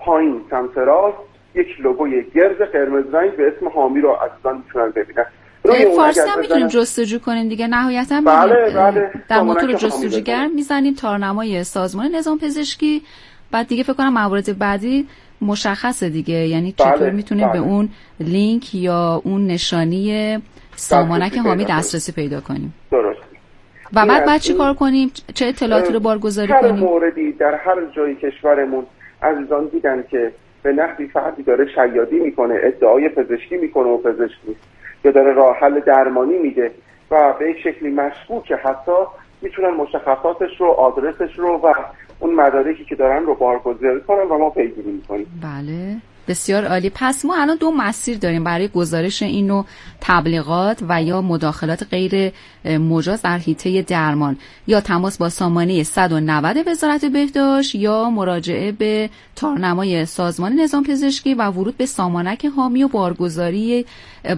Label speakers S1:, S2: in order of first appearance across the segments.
S1: پایین سمت راست یک لوگوی گرد قرمز رنگ به اسم حامی رو عزیزان میتونن ببینن.
S2: فارسی هم میتونیم جستجو کنیم دیگه. نهایتا
S1: بله.
S2: در موتور جستجوگر میزنیم تارنمای سازمان نظام پزشکی، بعد دیگه فکر کنم موارد بعدی مشخصه دیگه، یعنی چطور میتونیم به اون لینک یا اون نشانی سامانک حامی دسترسی پیدا کنیم.
S1: درست.
S2: و بعد چی کار کنیم؟ چه اطلاعاتی رو بارگذاری کنیم؟
S1: هر موردی در هر جای کشورمون عزیزان دیدن که به نحوی فردی داره شیادی میکنه، ادعای پزشکی میکنه و پزشک نیست، یا داره راه حل درمانی میده و به یک شکلی مشکوکه، حتی میتونن مشخصاتش رو، آدرسش رو و اون مدارکی که دارن رو بارگذاری کنن و ما پیگیری میکنیم.
S2: بله، بسیار عالی. پس ما الان دو مسیر داریم برای گزارش این نوع تبلیغات و یا مداخلات غیر مجاز در حیطه درمان، یا تماس با سامانه 190 وزارت بهداشت یا مراجعه به تارنمای سازمان نظام پزشکی و ورود به سامانک حامی و بارگذاری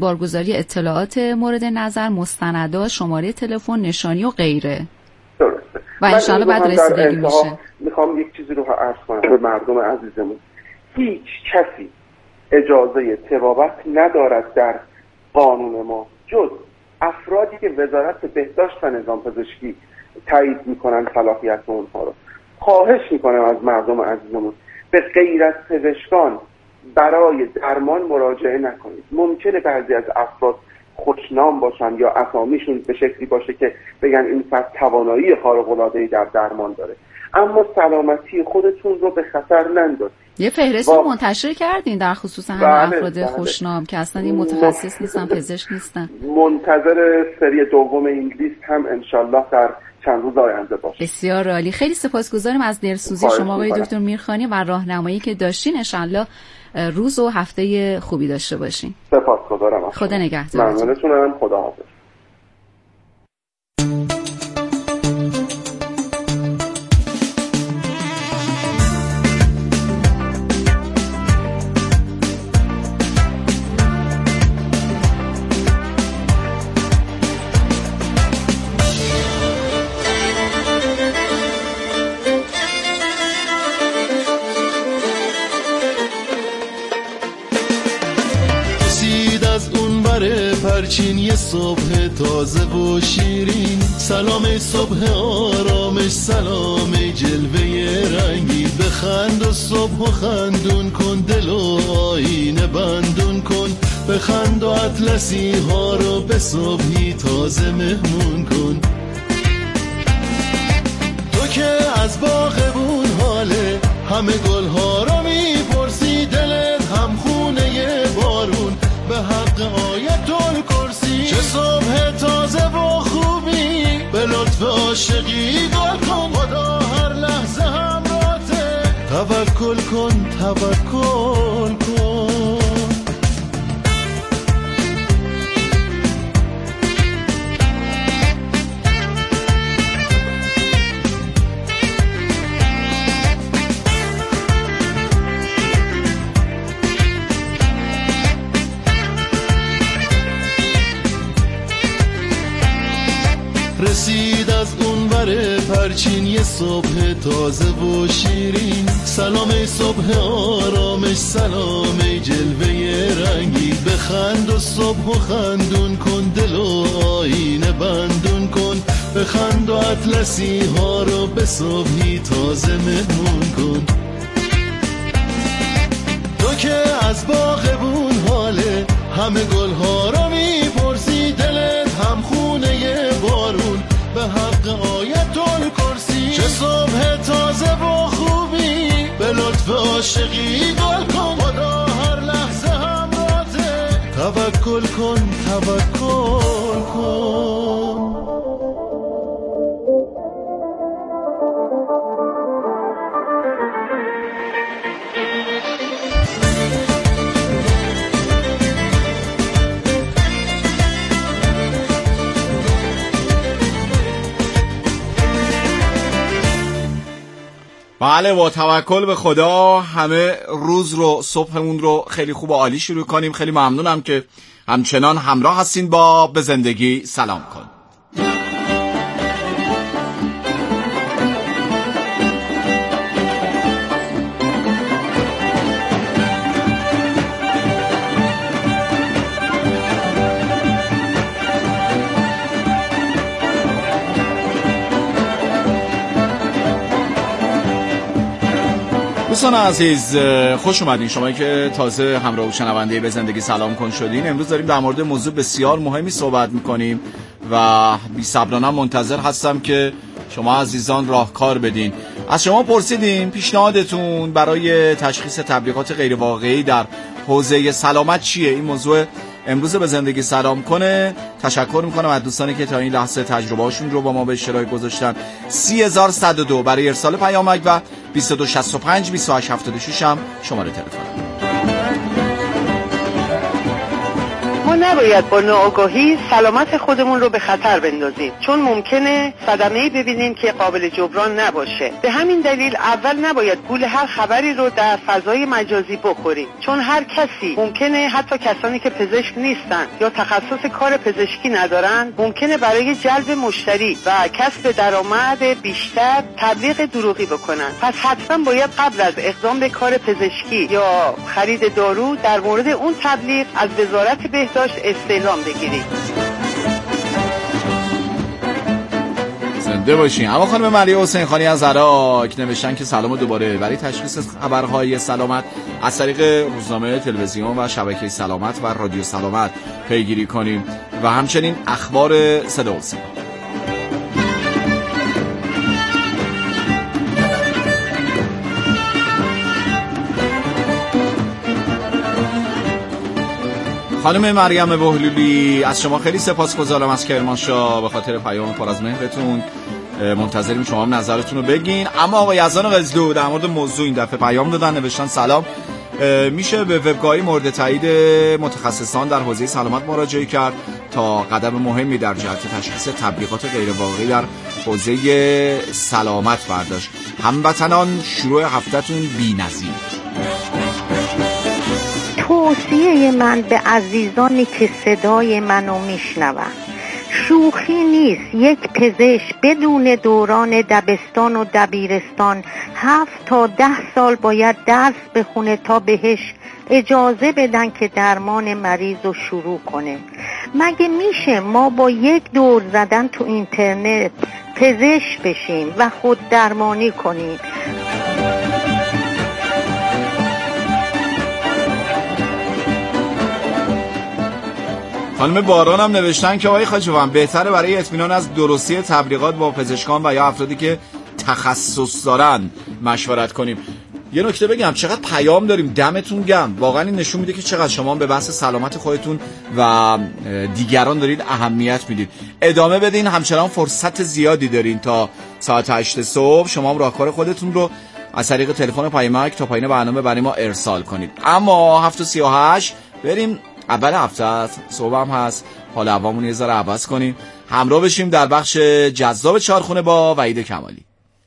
S2: اطلاعات مورد نظر، مستندات، شماره تلفن، نشانی و غیره.
S1: درسته.
S2: و انشاءالله بعد رسیدگی میشه.
S1: میخوام یک چیزی رو عرض کنم به مردم عزیزمون. هیچ کسی اجازه طبابت ندارد در قانون ما جز افرادی که وزارت بهداشت و نظام پزشکی تایید میکنن صلاحیت اونها رو. خواهش میکنم از مردم عزیزمون به غیر از پزشکان برای درمان مراجعه نکنید. ممکنه بعضی از افراد خوشنام باشن یا اسامیشون به شکلی باشه که بگن این فرد توانایی خارق‌العاده‌ای در درمان داره، اما سلامتی خودتون رو به خطر نندازید.
S2: یه فهرست رو منتشر کردین در خصوص همین افراد خوشنام که اصلا این متخصص نیستن، پزشک نیستن.
S1: منتظر سری دوم این لیست هم انشالله در چند روز آینده باشه.
S2: بسیار عالی. خیلی سپاسگزارم از دلسوزی شما آقای دکتر میرخانی و راهنمایی که داشتین. انشالله روز و هفته خوبی داشته باشین.
S1: سپاسگزارم.
S2: خدا نگهدارتون.
S1: ممنونتونم. خدا حافظ.
S3: پرچین یه صبح تازه و شیرین، سلام صبح آرامش، سلام جلوه رنگی، بخند و صبح و خندون کن، دل و آینه بندون کن، بخند و اطلسی ها رو به صبحی تازه مهمون کن. تو که از باغبون حاله همه گل ها رو میپرسی، دلت هم خونه بارون به حق آیت الکرسی، چه صبح تازه و خوبی به لطف عاشقی گل کن، خدا هر لحظه همراهته، توکل کن توکل کن. رسید از اون ور پرچین یه صبح تازه و شیرین، سلام صبح آرامش، سلام جلوه رنگی، بخند و صبح و خندون کن، دل و آینه بندون کن، بخند و اطلسی ها رو به صبحی تازه مهمون کن. تو که از باغبون حاله همه گل ها رو میپرسی، دلت هم خونه بارون به حق آیت الکرسی، چه صبح تازه و خوبی به لطف عاشقی گل کن، خدا هر لحظه همراهته، توکل کن توکل کن.
S4: بله، با توکل به خدا همه روز رو، صبحمون رو خیلی خوب و عالی شروع کنیم. خیلی ممنونم که همچنان همراه هستین با به زندگی سلام کن. دوستان عزیز خوش اومدین. شما که تازه همراه شنونده به زندگی سلام کن شدین، امروز داریم در مورد موضوع بسیار مهمی صحبت میکنیم و بی‌صبرانه منتظر هستم که شما عزیزان راهکار بدین. از شما پرسیدیم پیشنهادتون برای تشخیص تبلیغات غیر واقعی در حوزه سلامت چیه. این موضوع امروز به زندگی سلام کنه. تشکر میکنم از دوستانی که تا این لحظه تجربه‌هاشون رو با ما به اشتراک گذاشتن. 30112 برای ارسال پیامک و 2265 2876 هم شماره تلفن.
S5: ما نباید با ناآگاهی سلامت خودمون رو به خطر بندازیم، چون ممکنه صدمه‌ای ببینیم که قابل جبران نباشه. به همین دلیل اول نباید گول هر خبری رو در فضای مجازی بخوریم، چون هر کسی ممکنه، حتی کسانی که پزشک نیستن یا تخصص کار پزشکی ندارن، ممکنه برای جلب مشتری و کسب درآمد بیشتر تبلیغ دروغی بکنن. پس حتما باید قبل از اقدام به کار پزشکی یا خرید دارو در مورد اون تبلیغ از وزارت بهداشت استعلام بگیرید.
S4: زنده باشین. اما خانم مریم حسین خانی از عراق نوشتن که سلام دوباره. برای تشخیص خبرهای سلامت از طریق روزنامه، تلویزیون و شبکه سلامت و رادیو سلامت پیگیری کنیم و همچنین اخبار صدا و سیما. خانم مریم بهلولی از شما خیلی سپاسگزارم از کرمانشاه به خاطر پیام پر از مهرتون. منتظریم شما هم نظرتون رو بگین. اما آقای یزدان قزلو در مورد موضوع این دفعه پیام دادن، نوشتن سلام، میشه به وبگاهی مورد تایید متخصصان در حوزه سلامت مراجعه کرد تا قدم مهمی در جهت تشخیص تبلیغات غیر واقعی در حوزه سلامت برداشت. هموطنان شروع هفتهتون بی‌نظیر.
S6: توصیه من به عزیزانی که صدای منو میشنون، شوخی نیست. یک پزشک بدون دوران دبستان و دبیرستان 7 تا 10 سال باید درس بخونه تا بهش اجازه بدن که درمان مریض رو شروع کنه. مگه میشه ما با یک دور زدن تو اینترنت پزشک بشیم و خود درمانی کنیم؟
S4: خانم باران هم نوشتن که آقای خاجوان بهتره برای اطمینان از درستی تبلیغات با پزشکان و یا افرادی که تخصص دارن مشورت کنیم. یه نکته بگم، چقدر پیام داریم، دمتون گرم. واقعا این نشون میده که چقدر شما به بحث سلامت خودتون و دیگران دارید اهمیت میدید. ادامه بدین، همچنان فرصت زیادی دارین تا ساعت 8 صبح شما هم راهکار خودتون رو از طریق تلفن پیامک تا پایین برنامه برای ما ارسال کنید. اما 7:38 بریم. اول هفته صبح هم هست، حال هوامون یه ذره عوض کنیم. همراه بشیم در بخش جذاب چهارخونه با وحید کمالی.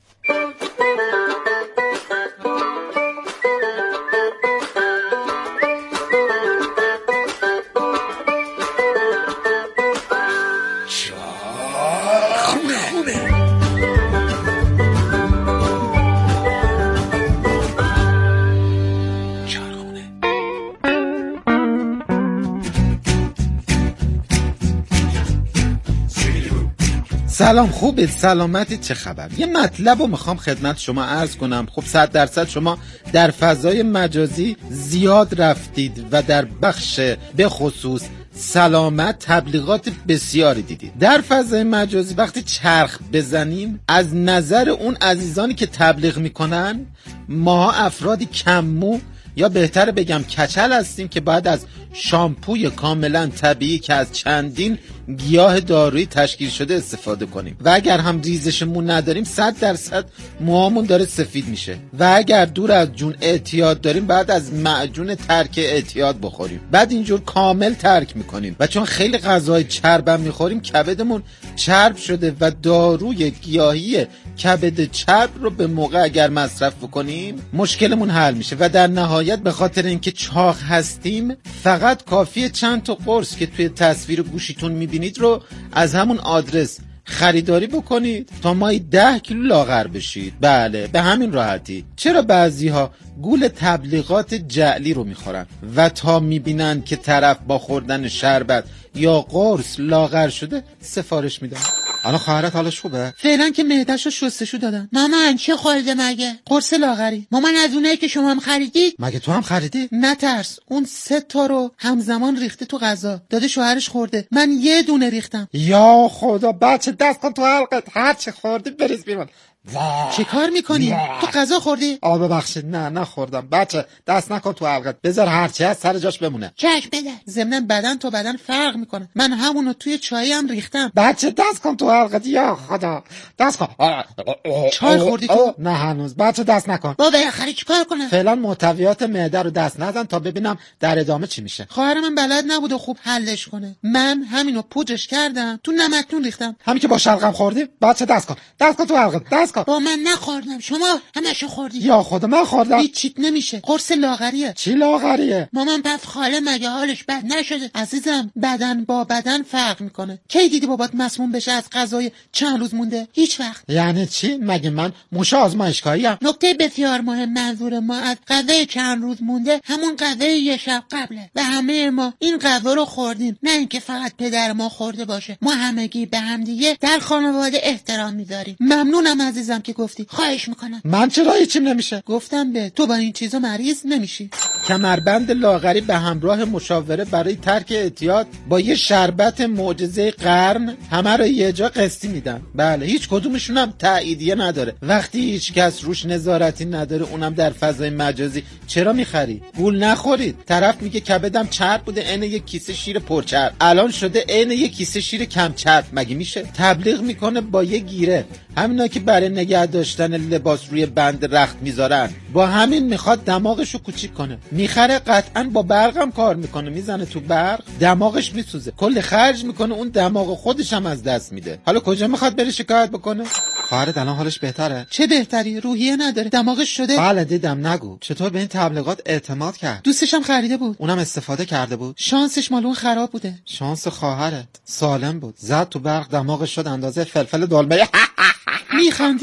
S7: سلام، خوبه؟ سلامتی؟ چه خبر؟ یه مطلب رو میخوام خدمت شما عرض کنم. خب 100% شما در فضای مجازی زیاد رفتید و در بخش به خصوص سلامت تبلیغات بسیاری دیدید. در فضای مجازی وقتی چرخ بزنیم از نظر اون عزیزانی که تبلیغ میکنن ما افرادی کم‌مو یا بهتر بگم کچل هستیم که باید از شامپوی کاملا طبیعی که از چندین گیاه دارویی تشکیل شده استفاده کنیم و اگر هم ریزش مو نداریم 100% موهامون داره سفید میشه و اگر دور از جون اعتیاد داریم بعد از معجون ترک اعتیاد بخوریم. بعد اینجور کامل ترک میکنیم و چون خیلی غذای چربم میخوریم کبدمون چرب شده و داروی گیاهی کبد چرب رو به موقع اگر مصرف بکنیم مشکلمون حل میشه و در نهایت به خاطر اینکه چاق هستیم فقط کافیه چند تا قرص که توی تصویر گوشیتون میبینید رو از همون آدرس خریداری بکنید تا مایی 10 کیلو لاغر بشید. بله، به همین راحتی. چرا بعضی‌ها گول تبلیغات جعلی رو میخورن و تا میبینن که طرف با خوردن شربت یا قرص لاغر شده سفارش میدن؟ الان خواهرت حالش خوبه؟
S8: فعلا که معده‌شو شستشو دادن. مامان چه خورده مگه؟ قرص لاغری. مامان از اونایی که شما هم خریدید؟
S7: مگه تو هم خریدی؟
S8: نترس، اون 3 تا رو همزمان ریخته تو غذا، داده شوهرش خورده، من یه دونه ریختم.
S7: یا خدا بچه دست کن تو حلقت، هر چی خوردی بریز بیرون.
S8: چه کار میکنی؟ تو غذا خوردی؟
S7: ببخشید نه نخوردم. بچه دست نکن تو حلقت، بذار هرچی هست سر جاش بمونه.
S8: چشم بده. ضمن بدن تو بدن فرق میکنه، من همونو توی چایی هم ریختم.
S7: بچه دست کن تو حلقت. یا خدا دست کن.
S8: چای خوردی تو؟
S7: نه هنوز. بچه دست نکن.
S8: با بالاخره چیکار کنم؟
S7: فعلا محتویات معده رو دست نزن تا ببینم در ادامه چی میشه.
S8: خواهر من بلد نبود خوب حلش کنه، من همینو پوجش کردم تو نمکتون ریختم.
S7: همین که با شلغم خوردی. بچه دست کن تو حلقت. دست کن.
S8: با من نخوردم، شما همشو خوردی.
S7: یا خدا من خوردم.
S8: هیچ چیت نمیشه، قرص لاغریه.
S7: چی لاغریه؟
S8: مامان پس خاله مگه حالش بد نشده؟ عزیزم بدن با بدن فرق میکنه. کی دیدی بابات مسموم بشه از غذای چند روز مونده؟ هیچ وقت.
S7: یعنی چی؟ مگه من موش آزمایشگاهیم؟
S8: نکته بسیار مهم، منظور ما از غذای چند روز مونده همون غذای یه شب قبله و همه ما این غذا رو خوردیم، نه اینکه فقط پدر ما خورده باشه. ما همگی به هم دیگه در خانواده احترام میذاریم. ممنونم عزیزم که گفتی. خواهش میکنم.
S7: من چرا هیچیم نمیشه؟
S8: گفتم به تو با این چیزا مریض نمیشی.
S7: کمربند لاغری به همراه مشاوره برای ترک اعتیاد با یه شربت معجزه قرن همه رو یه جا قسطی میدن. بله هیچ کدومشون هم تاییدیه نداره. وقتی هیچ کس روش نظارتی نداره، اونم در فضای مجازی، چرا میخری؟ گول نخورید. طرف میگه کبدم چرب بوده، عین یک کیسه شیر پرچرب، الان شده عین یک کیسه شیر کم چرب. مگه میشه؟ تبلیغ میکنه با یه گیره. همینا که برای نگه داشتن لباس روی بند رخت میذارن، با همین میخواد دماغشو کوچیک کنه. میخره قطعا با برقم کار میکنه، میزنه تو برق دماغش میسوزه، کل خرج میکنه، اون دماغ خودش هم از دست میده. حالا کجا میخواد بره شکایت بکنه؟ خواهرت الان حالش بهتره؟
S8: چه بهتری؟ روحیه نداره، دماغش شده.
S7: بله دیدم. نگو. چطور به این تبلیغات اعتماد کرد؟
S8: دوستش هم خریده بود،
S7: اونم استفاده کرده بود.
S8: شانسش مال اون خراب بوده.
S7: شانس خواهرت سالم بود، زد تو برق دماغش شد اندازه فلفل دلمه.
S8: میخندی؟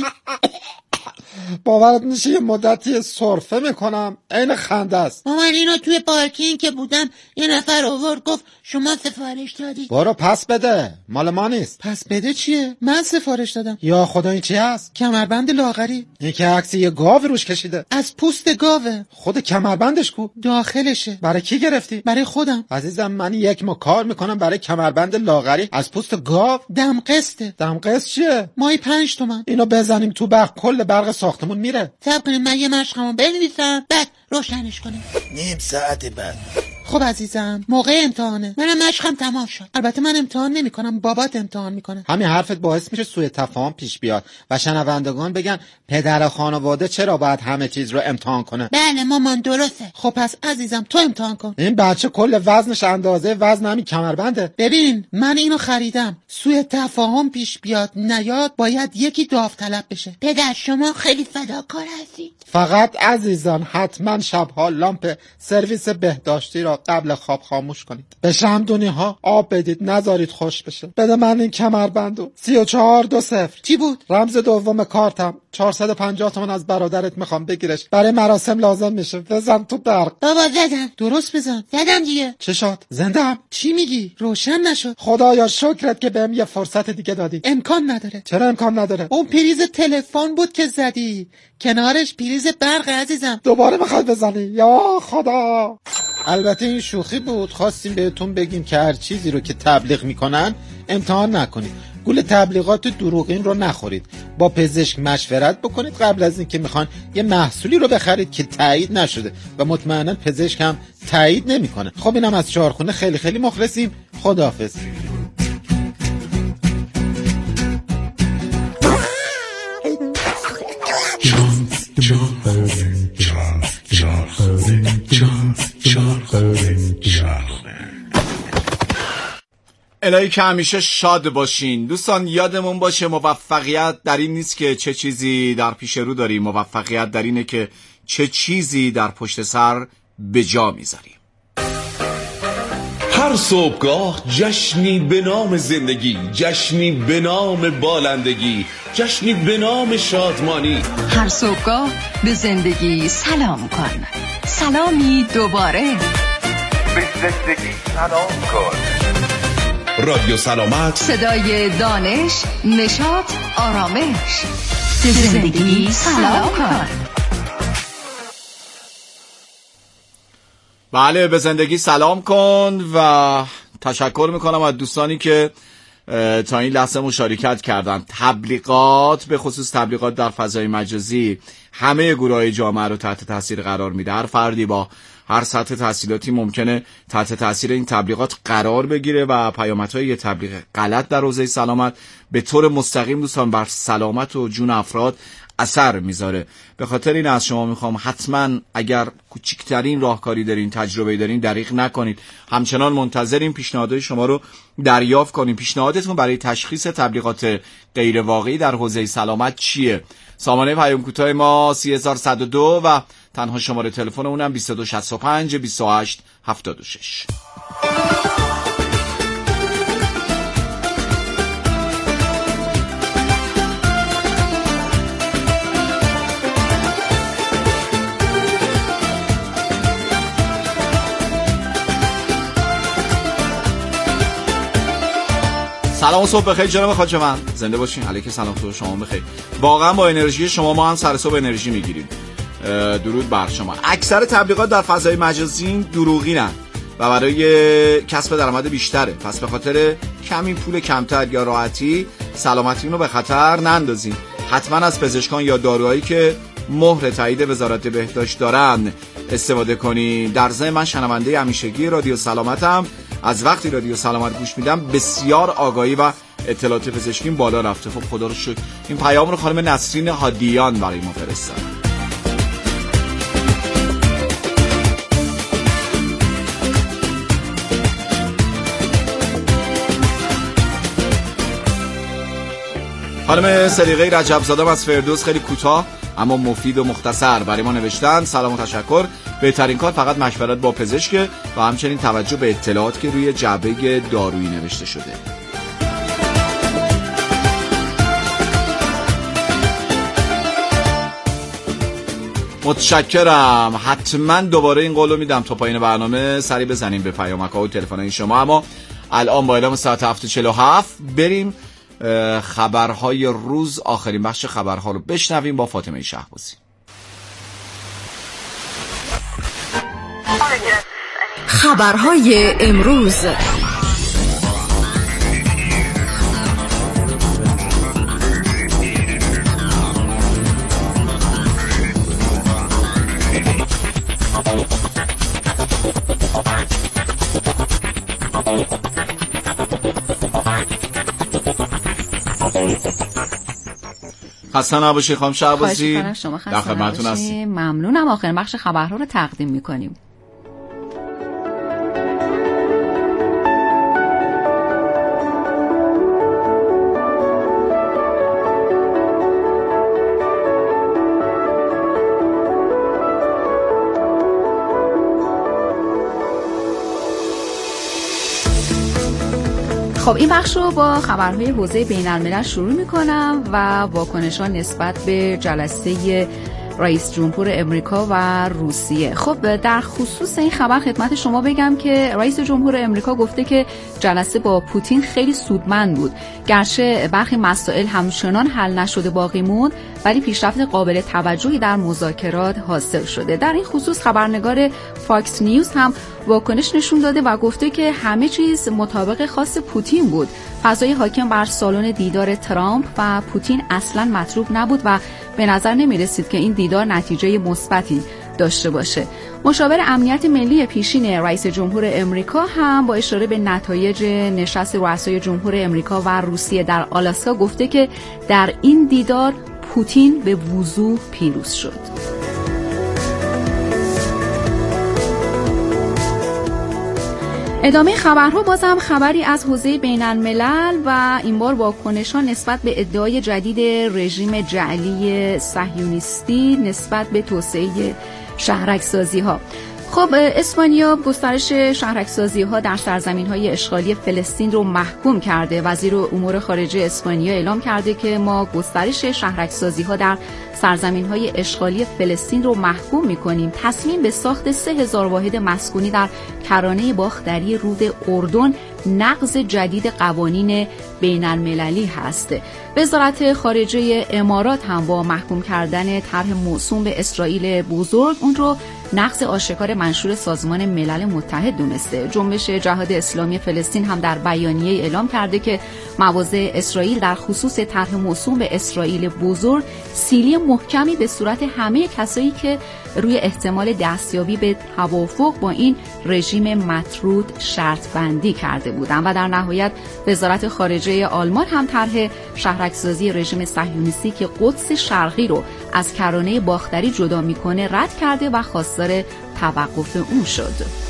S7: باورت میشه یه مدتی سرفه میکنم، عین خنده است.
S8: مامان اینو توی پارکینگ که بودم یه نفر آورد گفت شما سفارش دادی.
S7: برو پس بده، مال ما نیست.
S8: پس بده چیه؟ من سفارش دادم.
S7: یا خدا این چی هست؟
S8: کمربند لاغری.
S7: این که عکس یه گاو روش کشیده.
S8: از پوست گاوه.
S7: خود کمربندش کو؟
S8: داخلشه.
S7: برای کی گرفتی؟
S8: برای خودم.
S7: عزیزم من یک ماه کار میکنم برای کمربند لاغری از پوست گاو.
S8: دم قسطه.
S7: دم قسط چیه؟
S8: ماهی 5 تومن.
S7: اینو بزنیم تو برق کل برق ساختمون میره.
S8: صبر کنیم من یه مشقمو بنویسم بعد روشنش کنیم.
S7: نیم ساعت بعد.
S8: خب عزیزم موقع امتحانه، منم مشقم تمام شد. البته من امتحان نمیکنم، بابات امتحان میکنه.
S7: همین حرفت باعث میشه سوء تفاهم پیش بیاد و شنوندگان بگن پدر خانواده چرا باید همه چیز رو امتحان کنه.
S8: بله مامان درسته. خب پس عزیزم تو امتحان کن.
S7: این بچه کل وزنش اندازه وزن همین کمربنده.
S8: ببین من اینو خریدم، سوء تفاهم پیش بیاد نیاد باید یکی داوطلب بشه. پدر شما خیلی فداکار هستید.
S7: فقط عزیزان حتما شبها لامپ سرویس بهداشتی را قبل خواب خاموش کنید. به شمدونی ها آب بدید، نذارید خوش بشه. بده من این کمربندو. 3420
S8: چی بود؟
S7: رمز دوم کارتم. 450 تومن از برادرت میخوام بگیرش، برای مراسم لازم میشه. بزن تو برق.
S8: بابا زدم. درست بزن. زدم دیگه.
S7: چه شد؟ زنده‌ام.
S8: چی میگی؟ روشن نشد.
S7: خدایا شکرت که بهم یه فرصت دیگه دادی.
S8: امکان نداره.
S7: چرا امکان نداره؟
S8: اون پریز تلفن بود که زدی، کنارش پریز برق عزیزم.
S7: دوباره میخواد بزنی؟ یا خدا. البته این شوخی بود، خواستیم بهتون بگیم که هر چیزی رو که تبلیغ میکنن امتحان نکنید. گول تبلیغات دروغین رو نخورید. با پزشک مشورت بکنید قبل از اینکه میخوان یه محصولی رو بخرید که تایید نشده و مطمئنا پزشک هم تایید نمیکنه. خب اینم از چهارخونه خیلی خیلی مخلصیم. خداحافظ.
S4: الهی که همیشه شاد باشین. دوستان یادمون باشه موفقیت در این نیست که چه چیزی در پیش رو داریم، موفقیت در اینه که چه چیزی در پشت سر به جا میذاریم.
S9: هر صبحگاه جشنی به نام زندگی، جشنی به نام بالندگی، جشنی به نام شادمانی.
S10: هر صبحگاه به زندگی سلام کن، سلامی دوباره
S11: به زندگی سلام کن.
S9: رادیو سلامت،
S10: صدای دانش، نشاط، آرامش. به زندگی سلام کن.
S4: بله، به زندگی سلام کن و تشکر میکنم از دوستانی که تا این لحظه مشارکت کردن. تبلیغات، به خصوص تبلیغات در فضای مجازی، همه گروه‌های جامعه رو تحت تاثیر قرار میده. هر فردی با هر سطح تحصیلاتی ممکنه تحت تاثیر این تبلیغات قرار بگیره و پیامدهای یه تبلیغ غلط در حوزه سلامت به طور مستقیم دوستان بر سلامت و جون افراد اثر میذاره. به خاطر این از شما میخوام حتما اگر کوچکترین راهکاری دارین، تجربه دارین، دریغ نکنید. همچنان منتظریم پیشنهادهای شما رو دریافت کنیم. پیشنهادتون برای تشخیص تبلیغات غیر واقعی در حوزه سلامت چیه؟ سامانه پیام کوتاه ما 3102 و تنها شماره تلفنمون 2265 28 76. سلام و صبح بخیر جناب خواجه‌مند، زنده باشین. علیک سلام تو شما بخیر. واقعا با انرژی شما ما هم سر صبح انرژی میگیریم. درود بر شما. اکثر تبلیغات در فضای مجازی دروغینن و برای کسب درآمد بیشتره، پس به خاطر کمی پول کمتر یا راحتی سلامتیتون رو به خطر نندازین. حتما از پزشکان یا داروهایی که مهر تایید وزارت بهداشت دارن استفاده کنین. در ضمن من شنونده همیشگی رادیو سلامتم. از وقتی رادیو سلامت گوش میدم بسیار آگاهی و اطلاعات پزشکیم بالا رفته. خب خدا رو شکر. این پیام رو خانم نسرین هادیان برای ما فرستاد. خانم سلیقه رجبزاده از فردوس خیلی کوتاه اما مفید و مختصر برای ما نوشتن. سلام و تشکر. بهترین کار فقط مشورت با پزشک و همچنین توجه به اطلاعات که روی جعبه دارویی نوشته شده. متشکرم. حتما دوباره این قولو میدم تا پایین برنامه سری بزنیم به پیامک‌ها و تلفن‌های شما. اما الان با اعلام ساعت 7:47 بریم خبرهای روز، آخرین بخش خبرها رو بشنویم با فاطمه شهبازی.
S10: خبرهای امروز.
S4: خسته نباشید خانم شهبازی.
S2: در خدمتتون هستیم. ممنونم. آخرین بخش خبرها رو تقدیم می‌کنیم. خب این بخش رو با خبرهای حوزه بین‌الملل شروع می‌کنم و واکنش‌ها نسبت به جلسه رئیس جمهور امریکا و روسیه. خب در خصوص این خبر خدمت شما بگم که رئیس جمهور امریکا گفته که جلسه با پوتین خیلی سودمند بود. گرچه برخی مسائل همچنان حل نشده باقی موند، ولی پیشرفت قابل توجهی در مذاکرات حاصل شده. در این خصوص خبرنگار فاکس نیوز هم واکنش نشون داده و گفته که همه چیز مطابق خواست پوتین بود. فضای حاکم بر سالن دیدار ترامپ و پوتین اصلاً مطلوب نبود و به نظر نمی رسید که این دیدار نتیجه مثبتی داشته باشه. مشاور امنیت ملی پیشین رئیس جمهور امریکا هم با اشاره به نتایج نشست رؤسای جمهور امریکا و روسیه در آلاسکا گفته که در این دیدار پوتین به وضوح پیروز شد. ادامه خبرها بازم خبری از حوزه بین‌الملل و این بار واکنش‌ها نسبت به ادعای جدید رژیم جعلی صهیونیستی نسبت به توسعه شهرک‌سازی‌ها. خب اسپانیا گسترش شهرک‌سازی‌ها در سرزمین‌های اشغالی فلسطین رو محکوم کرده. وزیر امور خارجه اسپانیا اعلام کرده که ما گسترش شهرک‌سازی‌ها در سرزمین‌های اشغالی فلسطین رو محکوم می‌کنیم. تصمیم به ساخت 3000 واحد مسکونی در کرانه باختری رود اردن نقض جدید قوانین بین‌المللی هست. وزارت خارجه امارات هم با محکوم کردن طرح موسوم به اسرائیل بزرگ اون رو نقض آشکار منشور سازمان ملل متحد دونسته. جنبش جهاد اسلامی فلسطین هم در بیانیه اعلام کرده که مواضع اسرائیل در خصوص طرح موسوم به اسرائیل بزرگ سیلی محکمی به صورت همه کسایی که روی احتمال دستیابی به توافق با این رژیم مطرود شرط بندی کرده بودند. و در نهایت وزارت خارجه آلمان هم طرح شهرک‌سازی رژیم صهیونیستی که قدس شرقی رو از کرانه باختری جدا میکنه رد کرده و خواستار توقف اون شد.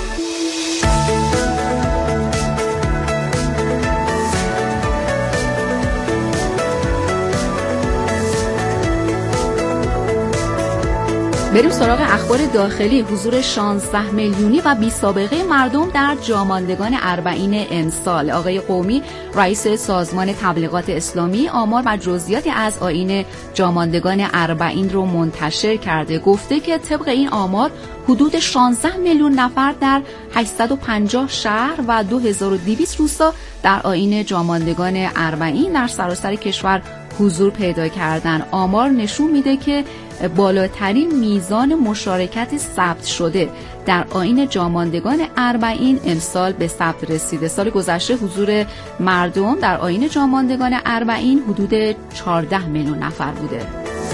S2: بریم سراغ اخبار داخلی. حضور 16 میلیونی و بی سابقه مردم در جاماندگان اربعین امسال. آقای قومی رئیس سازمان تبلیغات اسلامی آمار و جزئیاتی از آیین جاماندگان اربعین رو منتشر کرده. گفته که طبق این آمار حدود 16 میلیون نفر در 850 شهر و 2200 روستا در آیین جاماندگان اربعین در سراسر کشور حضور پیدا کردن. آمار نشون میده که بالاترین میزان مشارکت ثبت شده در آیین جاماندگان اربعین امسال به ثبت رسیده. سال گذشته حضور مردم در آیین جاماندگان اربعین حدود 14 میلیون نفر بوده.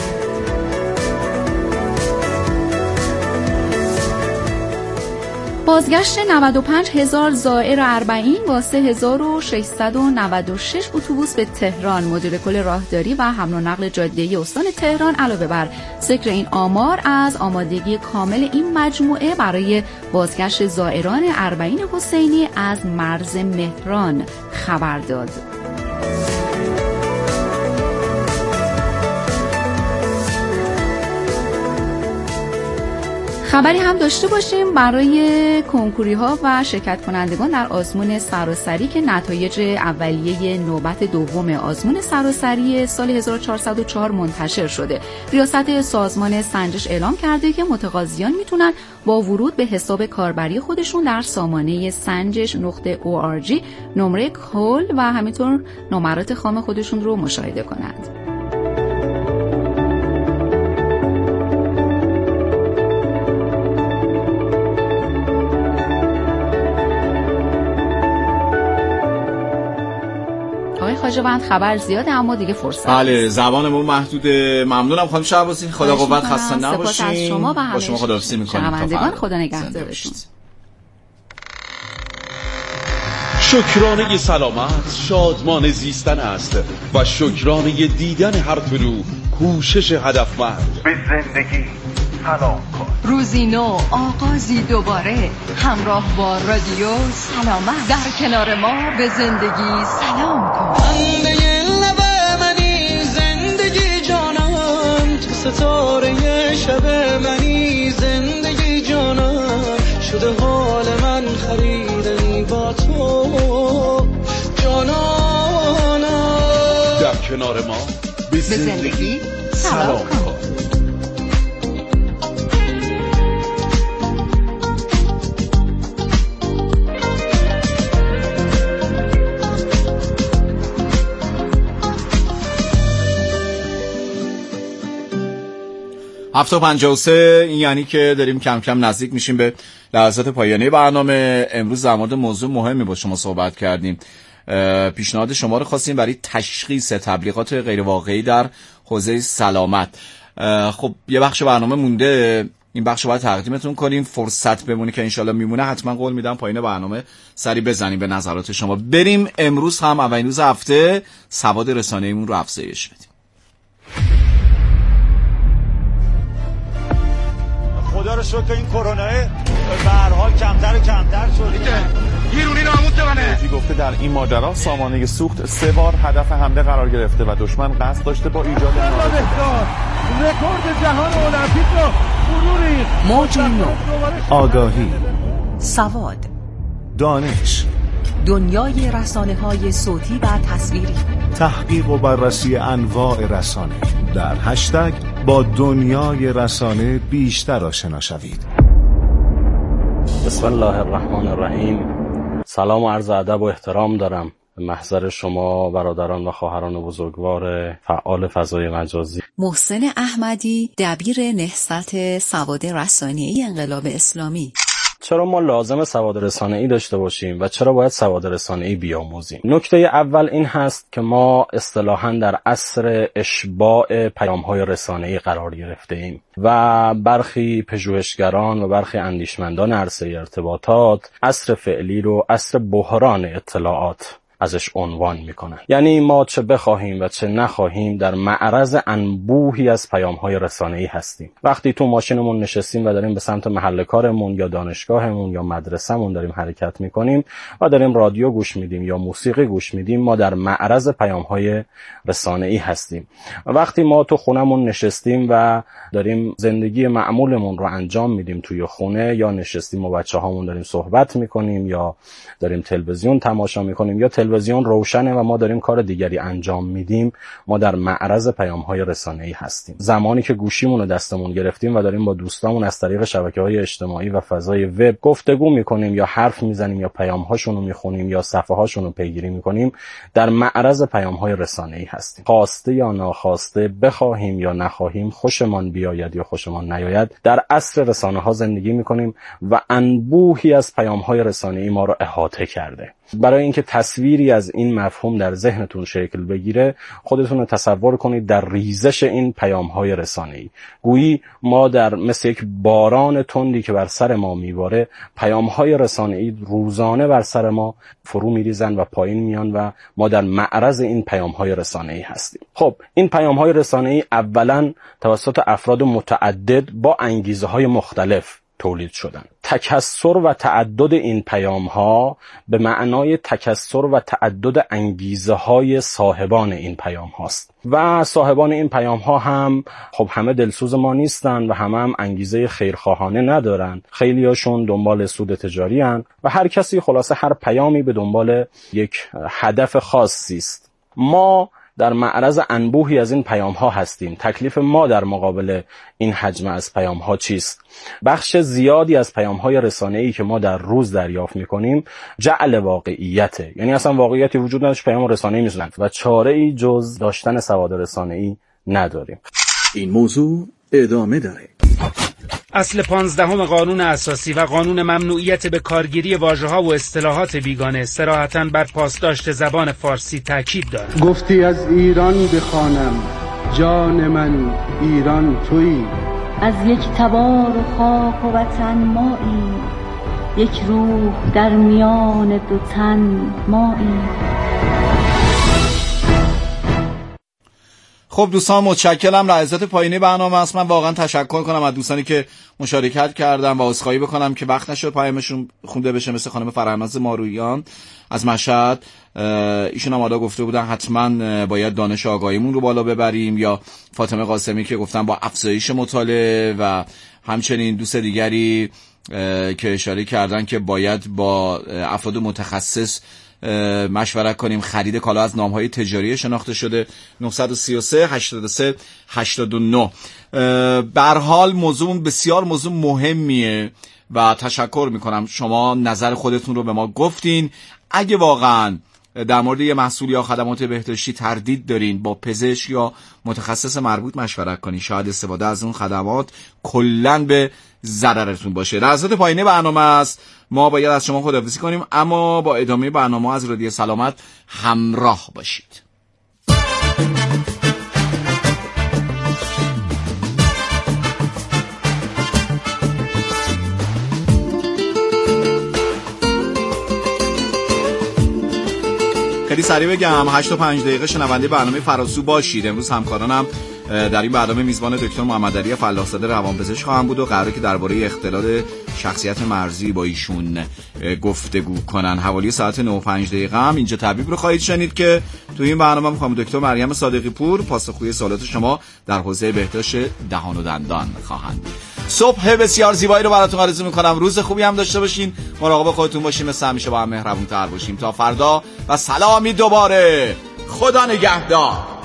S2: بازگشت 95,000 زائر اربعین با 3696 اتوبوس به تهران. مدیر کل راهداری و حمل و نقل جاده‌ای استان تهران علاوه بر ذکر این آمار از آمادگی کامل این مجموعه برای بازگشت زائران اربعین حسینی از مرز مهران خبر داد. خبری هم داشته باشیم برای کنکوری ها و شرکت کنندگان در آزمون سراسری که نتایج اولیه نوبت دوم آزمون سراسری سال 1404 منتشر شده. ریاست سازمان سنجش اعلام کرده که متقاضیان میتونن با ورود به حساب کاربری خودشون در سامانه سنجش.org نمره کل و همینطور نمرات خام خودشون رو مشاهده کنند. خواجه‌وند خبر زیاده اما دیگه فرصت
S4: بله زبانمون محدوده. ممنونم خانم شهبازی. خدا قوت، خسته نباشین.
S2: سپاس از شما و
S4: با شما خداحافظی می‌کنیم.
S2: شنوندگان خدا نگهدارتون.
S9: شکرانه سلامت شادمان زیستن است و شکرانه دیدن هر طلوع کوشش هدفمند.
S11: به زندگی سلام کن.
S10: روزی نو، آغازی دوباره، همراه با رادیو سلامت. در کنار ما به زندگی سلام کن.
S12: خنده لب منی زندگی جانم، تو ستاره شب منی زندگی جانم، شده حال من خریدنی با تو جانانم.
S9: در کنار ما به زندگی سلام کن.
S4: هفته 53 این یعنی که داریم کم کم نزدیک میشیم به لحظات پایانی برنامه. امروز در مورد موضوع مهمی با شما صحبت کردیم. پیشنهاد شما رو خواستیم برای تشخیص تبلیغات غیر واقعی در حوزه سلامت. خب یه بخش برنامه مونده، این بخش رو باید تقدیمتون کنیم. فرصت بمونه که انشالله میمونه حتما قول میدم پایین برنامه سری بزنیم به نظرات شما. بریم امروز هم اولین روز هفته سواد رسانه‌ایمون رو افزایش بدیم.
S13: خدا رو شکر این کرونا به هر حال کمتر و کمتر شده.
S11: گیرونی ناموس منه.
S9: گفته در این ماجرا سامانه سوخت 3 بار هدف حمله قرار گرفته و دشمن قصد داشته با ایجاد
S11: رکورد جهان المپیک رو فروری.
S13: موج نو،
S14: آگاهی،
S13: سواد،
S14: دانش،
S13: دنیای رسانه‌های صوتی و تصویری،
S14: تحقیق و بررسی انواع رسانه. در هشتگ با دنیای رسانه بیشتر آشنا شوید.
S15: بسم الله الرحمن الرحیم. سلام و عرض ادب و احترام دارم به محضر شما برادران و خواهران بزرگوار فعال فضای مجازی.
S2: محسن احمدی، دبیر نهضت سواد رسانه‌ای انقلاب اسلامی.
S15: چرا ما لازم سواد رسانه‌ای داشته باشیم و چرا باید سواد رسانه‌ای بیاموزیم؟ نکته اول این هست که ما اصطلاحاً در عصر اشباع پیام‌های رسانه‌ای قرار گرفته‌ایم و برخی پژوهشگران و برخی اندیشمندان عرصه ارتباطات عصر فعلی رو عصر بحران اطلاعات ازش عنوان میکنن. یعنی ما چه بخواهیم و چه نخواهیم در معرض انبوهی از پیام‌های رسانه‌ای هستیم. وقتی تو ماشینمون نشستیم و داریم به سمت محل کارمون یا دانشگاهمون یا مدرسه‌مون داریم حرکت میکنیم و داریم رادیو گوش میدیم یا موسیقی گوش میدیم، ما در معرض پیام‌های رسانه‌ای هستیم. وقتی ما تو خونمون نشستیم و داریم زندگی معمولمون رو انجام میدیم توی خونه، یا نشستیم و بچه‌هامون داریم صحبت میکنیم یا داریم تلویزیون تماشا میکنیم یا تلویزیون روشنه و ما داریم کار دیگری انجام میدیم، ما در معرض پیام‌های رسانه‌ای هستیم. زمانی که گوشیمون رو دستمون گرفتیم و داریم با دوستامون از طریق شبکه‌های اجتماعی و فضای وب گفتگو میکنیم یا حرف میزنیم یا پیام‌هاشون رو میخونیم یا صفحه‌هاشون رو پیگیری میکنیم، در معرض پیام‌های رسانه‌ای هستیم. خواسته یا ناخواسته، بخواهیم یا نخواهیم، خوشمان بیاید یا خوشمان نیاید، در عصر رسانه‌ها زندگی میکنیم و انبوهی از پیام‌های رسانه‌ای ما رو احاطه کرده. برای اینکه تصویری از این مفهوم در ذهنتون شکل بگیره، خودتون رو تصور کنید در ریزش این پیام‌های رسانه‌ای. گویی ما در مثل یک باران تندی که بر سر ما میباره، پیام‌های رسانه‌ای روزانه بر سر ما فرو میریزن و پایین میان و ما در معرض این پیام‌های رسانه‌ای هستیم. خب این پیام‌های رسانه‌ای اولاً توسط افراد متعدد با انگیزه‌های مختلف تولید شدن. تکثر و تعدد این پیام‌ها به معنای تکثر و تعدد انگیزه‌های صاحبان این پیام هاست و صاحبان این پیام‌ها هم خب همه دلسوز ما نیستن و همه هم انگیزه خیرخواهانه ندارن. خیلیاشون دنبال سود تجاری هن و هر کسی خلاصه هر پیامی به دنبال یک هدف خاصی است. ما در معرض انبوهی از این پیام‌ها هستیم. تکلیف ما در مقابل این حجم از پیام‌ها چیست؟ بخش زیادی از پیام‌های رسانه‌ای که ما در روز دریافت می‌کنیم جعل واقعیته، یعنی اصلا واقعیتی وجود نداشت، پیام رسانه‌ای می‌زنند و چاره‌ای جز داشتن سواد رسانه‌ای نداریم.
S14: این موضوع ادامه داره.
S16: اصل 15 قانون اساسی و قانون ممنوعیت به کارگیری واژه‌ها و اصطلاحات بیگانه صراحتاً بر پاسداشت زبان فارسی تاکید دارد.
S17: گفتی از ایران بخوانم، جان من ایران تویی.
S18: از یک تبار خاک و وطن مایی، یک روح در میان دو تن مایی.
S4: خب دوستان، متشکرم. لحظات پایانی برنامه است. من واقعا تشکر کنم از دوستانی که مشارکت کردن و عذرخواهی بکنم که وقت نشد پیامشون خونده بشه، مثل خانم فرهناز مارویان از مشهد. ایشون هم حالا گفته بودن حتما باید دانش آگاهیمون رو بالا ببریم، یا فاطمه قاسمی که گفتن با افزایش مطالعه، و همچنین دوست دیگری که اشاره کردن که باید با افراد متخصص مشورت کنیم. خرید کالا از نام‌های تجاری شناخته شده. 933 83 89. به هر حال موضوع بسیار موضوع مهمیه و تشکر میکنم شما نظر خودتون رو به ما گفتین. اگه واقعا در مورد یه محصول یا خدمات بهداشتی تردید دارین، با پزشک یا متخصص مربوط مشورت کنین. شاید استفاده از اون خدمات کلاً به ضررتون باشه. لحظات پایانی برنامه است. ما باید از شما خداحافظی کنیم، اما با ادامه برنامه از رادیو سلامت همراه باشید. خیلی سریع بگم 8 تا 5 دقیقه شنونده برنامه فراسو باشید. امروز همکارانم در این برنامه میزبان دکتر محمد علی فلاح‌زاده روانپزشک خواهم بود و قراره که درباره اختلال شخصیت مرزی با ایشون گفتگو کنن. حوالی ساعت 9:05 هم اینجا طبیب رو خواهید شنید که تو این برنامه میخوام دکتر مریم صادقی پور پاسخگوی سوالات شما در حوزه بهداشت دهان و دندان خواهند بود. صبح بسیار زیبایی رو براتون آرزو میکنم. روز خوبی هم داشته باشین. مراقب خودتون باشین. مثل همیشه با هم مهربون‌تر باشیم. تا فردا و سلامی دوباره. خدا نگهدار.